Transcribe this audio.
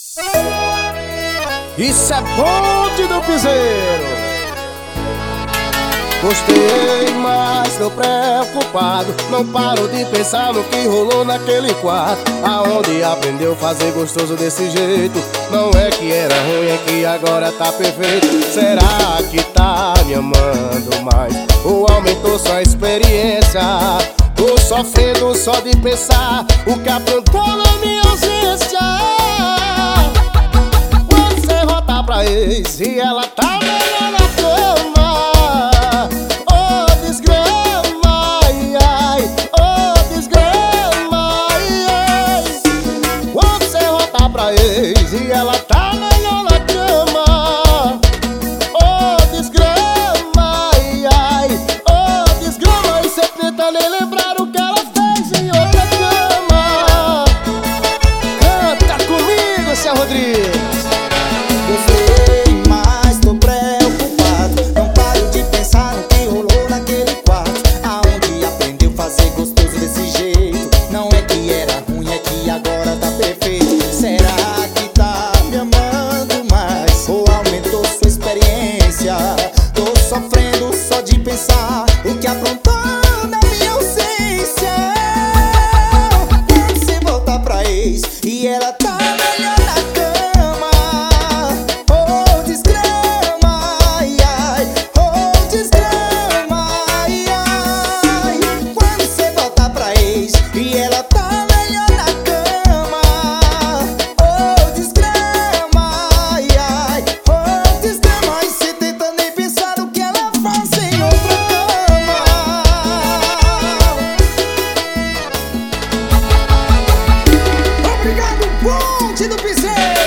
Isso é bonde do piseiro. Gostei, mas tô preocupado. Não paro de pensar no que rolou naquele quarto, aonde aprendeu a fazer gostoso desse jeito. Não é que era ruim, é que agora tá perfeito. Será que tá me amando mais ou aumentou sua experiência? Tô sofrendo só de pensar o que aprontou na minha ausência. Quando você voltar pra ex e ela tá melhor na cama, e ela tá melhor na cama. Oh, desgrama, ai, ai. Oh, desgrama. E cê tenta nem lembrar o que ela fez em outra cama. Canta comigo, Céu Rodrigues. Gostei, mas tô preocupado. Não paro de pensar no que rolou naquele quarto, aonde aprendeu a fazer gostoso desse jeito. Não é que era ruim, é que agora tá perfeito. Será que tá me amando mais ou aumentou sua experiência? Tô sofrendo só de pensar o que aprontou na minha ausência. Quando você voltar pra ex e ela tá melhor na cama, oh, desgrama, ai, ai. Oh, desgrama, ai, ai. Quando você voltar pra ex e ela tá melhor na cama, oh, desgrama, ai, ai. Oh, desgrama. E cê tenta nem pensar o que ela faz em outra cama. Obrigado, bonde do piseiro.